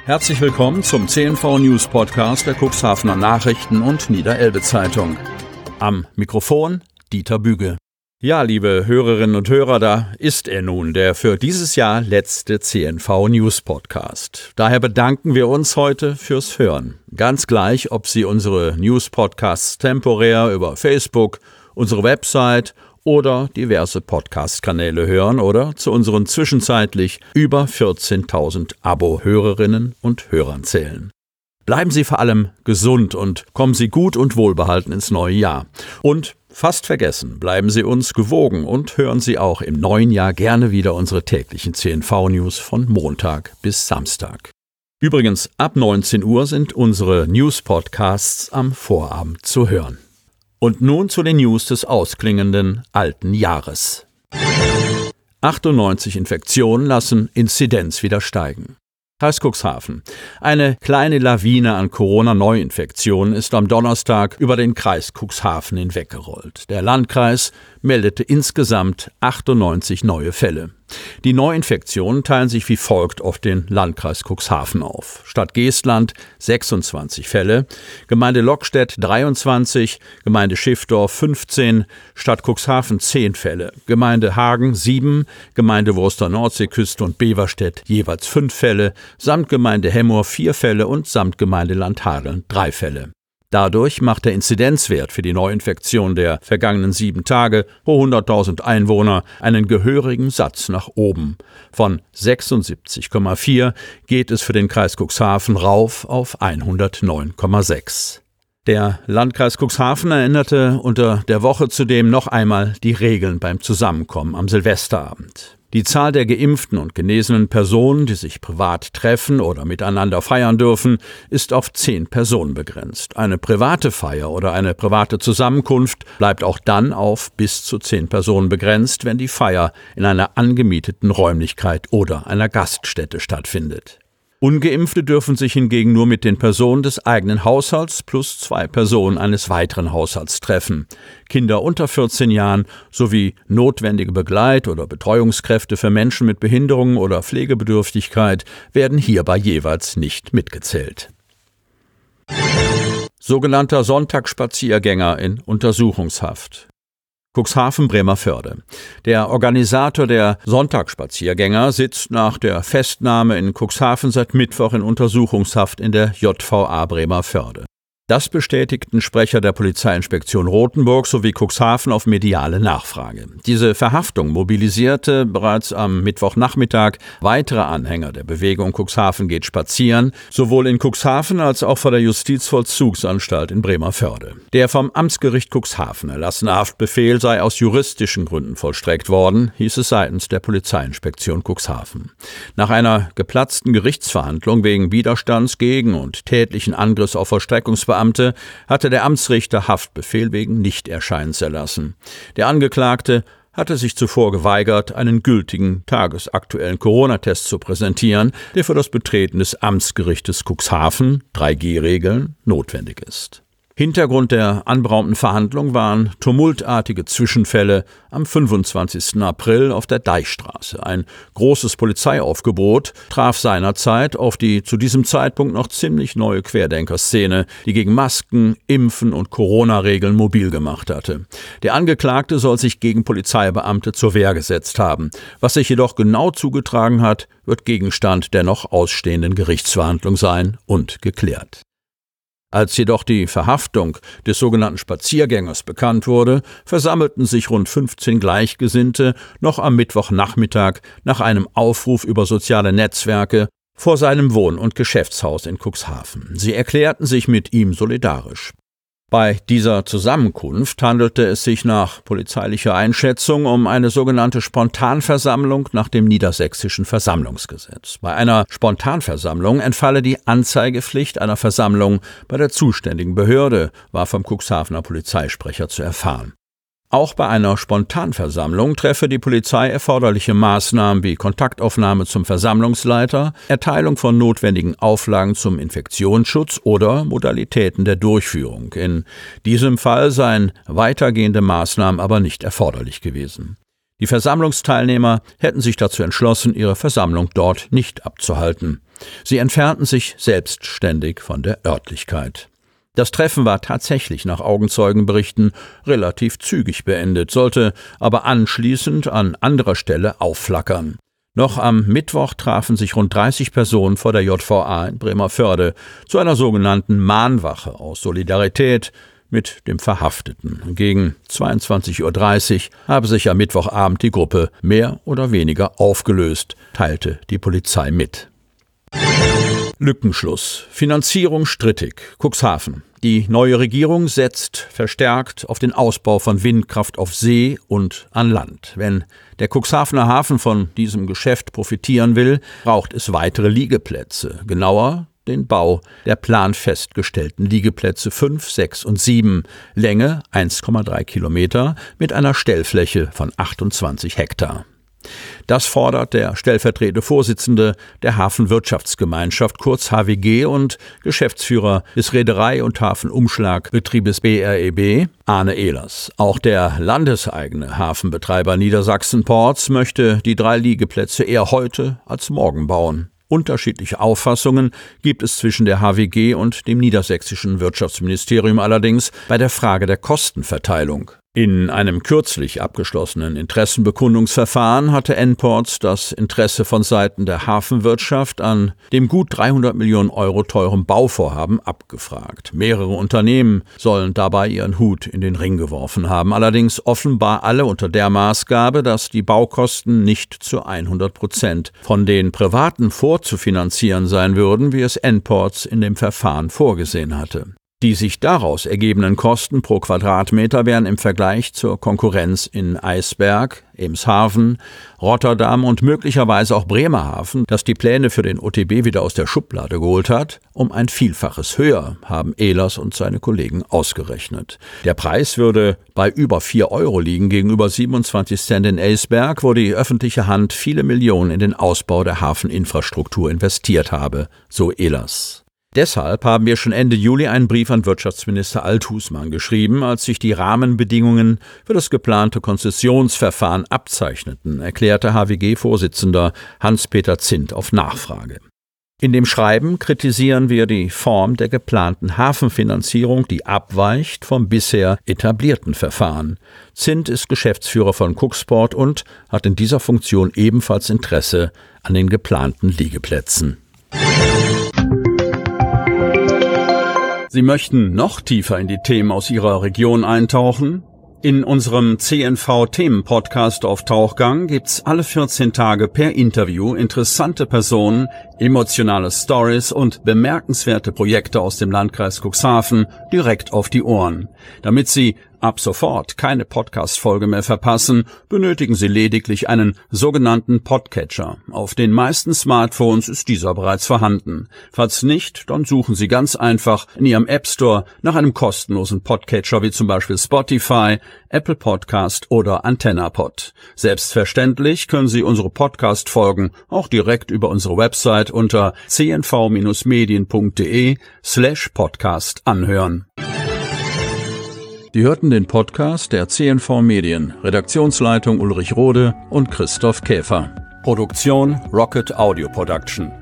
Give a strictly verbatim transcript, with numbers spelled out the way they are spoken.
Herzlich willkommen zum C N V News Podcast der Cuxhavener Nachrichten und Niederelbe Zeitung. Am Mikrofon Dieter Büge. Ja, liebe Hörerinnen und Hörer, da ist er nun, der für dieses Jahr letzte C N V News Podcast. Daher bedanken wir uns heute fürs Hören. Ganz gleich, ob Sie unsere News Podcasts temporär über Facebook, unsere Website oder diverse Podcast-Kanäle hören oder zu unseren zwischenzeitlich über vierzehntausend Abo-Hörerinnen und Hörern zählen. Bleiben Sie vor allem gesund und kommen Sie gut und wohlbehalten ins neue Jahr. Und fast vergessen, bleiben Sie uns gewogen und hören Sie auch im neuen Jahr gerne wieder unsere täglichen C N V-News von Montag bis Samstag. Übrigens, ab neunzehn Uhr sind unsere News-Podcasts am Vorabend zu hören. Und nun zu den News des ausklingenden alten Jahres. achtundneunzig Infektionen lassen Inzidenz wieder steigen. Kreis Cuxhaven. Eine kleine Lawine an Corona-Neuinfektionen ist am Donnerstag über den Kreis Cuxhaven hinweggerollt. Der Landkreis meldete insgesamt achtundneunzig neue Fälle. Die Neuinfektionen teilen sich wie folgt auf den Landkreis Cuxhaven auf. Stadt Geestland sechsundzwanzig Fälle, Gemeinde Lockstedt dreiundzwanzig, Gemeinde Schiffdorf fünfzehn, Stadt Cuxhaven zehn Fälle, Gemeinde Hagen sieben, Gemeinde Wurster Nordseeküste und Beverstedt jeweils fünf Fälle, Samtgemeinde Hemmoor vier Fälle und Samtgemeinde Landhadeln drei Fälle. Dadurch macht der Inzidenzwert für die Neuinfektion der vergangenen sieben Tage pro hunderttausend Einwohner einen gehörigen Satz nach oben. Von sechsundsiebzig Komma vier geht es für den Kreis Cuxhaven rauf auf hundertneun Komma sechs. Der Landkreis Cuxhaven erinnerte unter der Woche zudem noch einmal die Regeln beim Zusammenkommen am Silvesterabend. Die Zahl der geimpften und genesenen Personen, die sich privat treffen oder miteinander feiern dürfen, ist auf zehn Personen begrenzt. Eine private Feier oder eine private Zusammenkunft bleibt auch dann auf bis zu zehn Personen begrenzt, wenn die Feier in einer angemieteten Räumlichkeit oder einer Gaststätte stattfindet. Ungeimpfte dürfen sich hingegen nur mit den Personen des eigenen Haushalts plus zwei Personen eines weiteren Haushalts treffen. Kinder unter vierzehn Jahren sowie notwendige Begleit- oder Betreuungskräfte für Menschen mit Behinderungen oder Pflegebedürftigkeit werden hierbei jeweils nicht mitgezählt. Sogenannter Sonntagsspaziergänger in Untersuchungshaft. Cuxhaven Bremervörde. Der Organisator der Sonntagsspaziergänger sitzt nach der Festnahme in Cuxhaven seit Mittwoch in Untersuchungshaft in der J V A Bremervörde. Das bestätigten Sprecher der Polizeiinspektion Rothenburg sowie Cuxhaven auf mediale Nachfrage. Diese Verhaftung mobilisierte bereits am Mittwochnachmittag weitere Anhänger der Bewegung Cuxhaven geht spazieren, sowohl in Cuxhaven als auch vor der Justizvollzugsanstalt in Bremervörde. Der vom Amtsgericht Cuxhaven erlassene Haftbefehl sei aus juristischen Gründen vollstreckt worden, hieß es seitens der Polizeiinspektion Cuxhaven. Nach einer geplatzten Gerichtsverhandlung wegen Widerstands gegen und tätlichen Angriffs auf Vollstreckungsbeamte hatte der Amtsrichter Haftbefehl wegen Nichterscheinens erlassen. Der Angeklagte hatte sich zuvor geweigert, einen gültigen tagesaktuellen Corona-Test zu präsentieren, der für das Betreten des Amtsgerichtes Cuxhaven, drei G Regeln, notwendig ist. Hintergrund der anberaumten Verhandlung waren tumultartige Zwischenfälle am fünfundzwanzigsten April auf der Deichstraße. Ein großes Polizeiaufgebot traf seinerzeit auf die zu diesem Zeitpunkt noch ziemlich neue Querdenkerszene, die gegen Masken, Impfen und Corona-Regeln mobil gemacht hatte. Der Angeklagte soll sich gegen Polizeibeamte zur Wehr gesetzt haben. Was sich jedoch genau zugetragen hat, wird Gegenstand der noch ausstehenden Gerichtsverhandlung sein und geklärt. Als jedoch die Verhaftung des sogenannten Spaziergängers bekannt wurde, versammelten sich rund fünfzehn Gleichgesinnte noch am Mittwochnachmittag nach einem Aufruf über soziale Netzwerke vor seinem Wohn- und Geschäftshaus in Cuxhaven. Sie erklärten sich mit ihm solidarisch. Bei dieser Zusammenkunft handelte es sich nach polizeilicher Einschätzung um eine sogenannte Spontanversammlung nach dem niedersächsischen Versammlungsgesetz. Bei einer Spontanversammlung entfalle die Anzeigepflicht einer Versammlung bei der zuständigen Behörde, war vom Cuxhavener Polizeisprecher zu erfahren. Auch bei einer Spontanversammlung treffe die Polizei erforderliche Maßnahmen wie Kontaktaufnahme zum Versammlungsleiter, Erteilung von notwendigen Auflagen zum Infektionsschutz oder Modalitäten der Durchführung. In diesem Fall seien weitergehende Maßnahmen aber nicht erforderlich gewesen. Die Versammlungsteilnehmer hätten sich dazu entschlossen, ihre Versammlung dort nicht abzuhalten. Sie entfernten sich selbstständig von der Örtlichkeit. Das Treffen war tatsächlich nach Augenzeugenberichten relativ zügig beendet, sollte aber anschließend an anderer Stelle aufflackern. Noch am Mittwoch trafen sich rund dreißig Personen vor der J V A in Bremervörde zu einer sogenannten Mahnwache aus Solidarität mit dem Verhafteten. Gegen zweiundzwanzig Uhr dreißig habe sich am Mittwochabend die Gruppe mehr oder weniger aufgelöst, teilte die Polizei mit. Lückenschluss. Finanzierung strittig. Cuxhaven. Die neue Regierung setzt verstärkt auf den Ausbau von Windkraft auf See und an Land. Wenn der Cuxhavener Hafen von diesem Geschäft profitieren will, braucht es weitere Liegeplätze. Genauer den Bau der planfestgestellten Liegeplätze fünf, sechs und sieben, Länge eins Komma drei Kilometer mit einer Stellfläche von achtundzwanzig Hektar. Das fordert der stellvertretende Vorsitzende der Hafenwirtschaftsgemeinschaft, kurz H W G, und Geschäftsführer des Reederei- und Hafenumschlagbetriebes B R E B, Arne Ehlers. Auch der landeseigene Hafenbetreiber Niedersachsen Ports möchte die drei Liegeplätze eher heute als morgen bauen. Unterschiedliche Auffassungen gibt es zwischen der H W G und dem niedersächsischen Wirtschaftsministerium allerdings bei der Frage der Kostenverteilung. In einem kürzlich abgeschlossenen Interessenbekundungsverfahren hatte N-Ports das Interesse von Seiten der Hafenwirtschaft an dem gut dreihundert Millionen Euro teuren Bauvorhaben abgefragt. Mehrere Unternehmen sollen dabei ihren Hut in den Ring geworfen haben, allerdings offenbar alle unter der Maßgabe, dass die Baukosten nicht zu hundert Prozent von den Privaten vorzufinanzieren sein würden, wie es N-Ports in dem Verfahren vorgesehen hatte. Die sich daraus ergebenden Kosten pro Quadratmeter wären im Vergleich zur Konkurrenz in Eisberg, Emshaven, Rotterdam und möglicherweise auch Bremerhaven, das die Pläne für den O T B wieder aus der Schublade geholt hat, um ein Vielfaches höher, haben Ehlers und seine Kollegen ausgerechnet. Der Preis würde bei über vier Euro liegen gegenüber siebenundzwanzig Cent in Eisberg, wo die öffentliche Hand viele Millionen in den Ausbau der Hafeninfrastruktur investiert habe, so Ehlers. Deshalb haben wir schon Ende Juli einen Brief an Wirtschaftsminister Althusmann geschrieben, als sich die Rahmenbedingungen für das geplante Konzessionsverfahren abzeichneten, erklärte H W G-Vorsitzender Hans-Peter Zint auf Nachfrage. In dem Schreiben kritisieren wir die Form der geplanten Hafenfinanzierung, die abweicht vom bisher etablierten Verfahren. Zint ist Geschäftsführer von Cuxport und hat in dieser Funktion ebenfalls Interesse an den geplanten Liegeplätzen. Sie möchten noch tiefer in die Themen aus Ihrer Region eintauchen? In unserem C N V-Themen-Podcast auf Tauchgang gibt's alle vierzehn Tage per Interview interessante Personen, emotionale Stories und bemerkenswerte Projekte aus dem Landkreis Cuxhaven direkt auf die Ohren. Damit Sie ab sofort keine Podcast-Folge mehr verpassen, benötigen Sie lediglich einen sogenannten Podcatcher. Auf den meisten Smartphones ist dieser bereits vorhanden. Falls nicht, dann suchen Sie ganz einfach in Ihrem App Store nach einem kostenlosen Podcatcher wie zum Beispiel Spotify, Apple Podcast oder AntennaPod. Selbstverständlich können Sie unsere Podcast-Folgen auch direkt über unsere Website unter c n v medien punkt d e slash podcast anhören. Sie hörten den Podcast der C N V Medien, Redaktionsleitung Ulrich Rode und Christoph Käfer. Produktion Rocket Audio Production.